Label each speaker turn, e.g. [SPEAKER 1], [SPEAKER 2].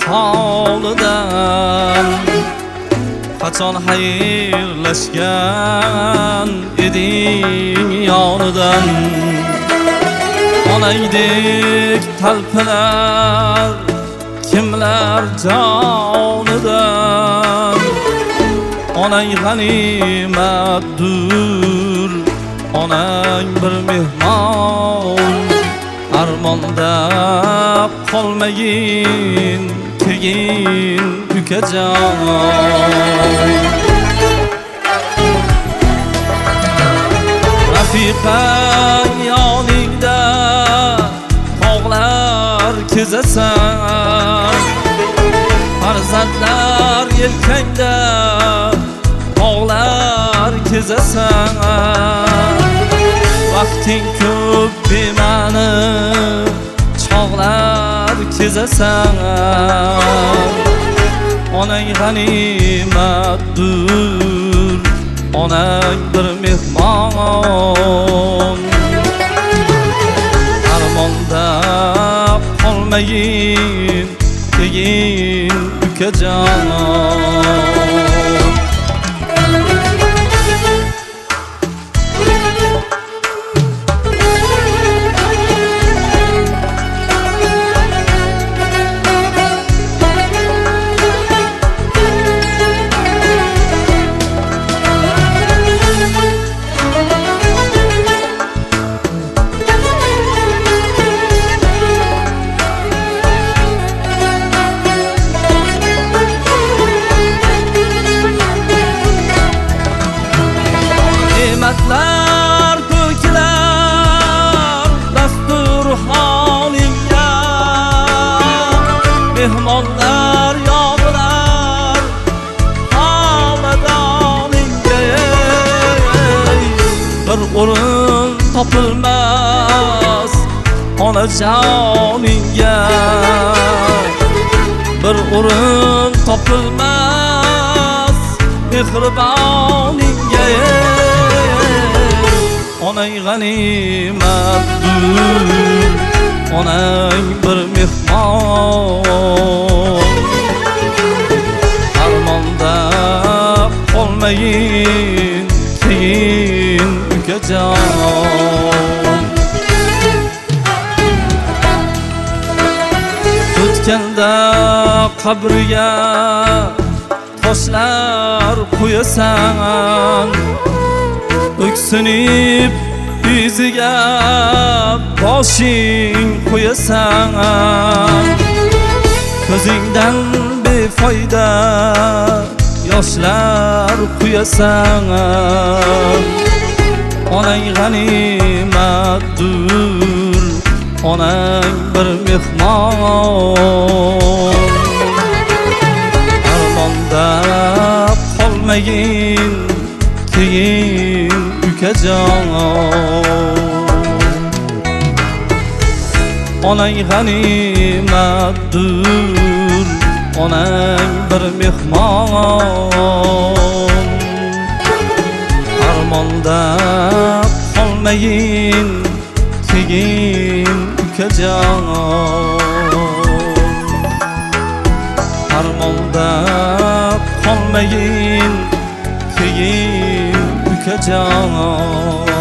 [SPEAKER 1] holidan qachon xayrlashgan eding yonidan onangdek talpinar kimlar jonidan onang g'animatdur onang bir mehmon armonda qolmagin tegin ukajon rafiqang yoningda tog'lar kezasan farzandlar yelkangda tog'lar kezasan vaqting ko'p bema'ni chog'lar kezasan onang g'animatdur onang bir mehmon armonda qolmagin tegin ukajon ne'matlar to'kilar dasturxoningga mehmonlar yog'ilar xonadoningga bir o'rin topilmas onajoningga bir o'rin topilmas mehriboningga onang g'animatdur onang bir mehmon armonda qolmagin tegin ukajon o'tganda qabriga toshlar qo'yasan o'ksinib iziga boshing qo'yasan ko'zingdan befoyda yoshlar quyasan onang g'animatdur onang bir mehmon armonda qolmagin tegin ukajon onang g'animatdur onang bir mehmon armonda qolmagin tegin ukajon armonda qolmagin tegin ukajon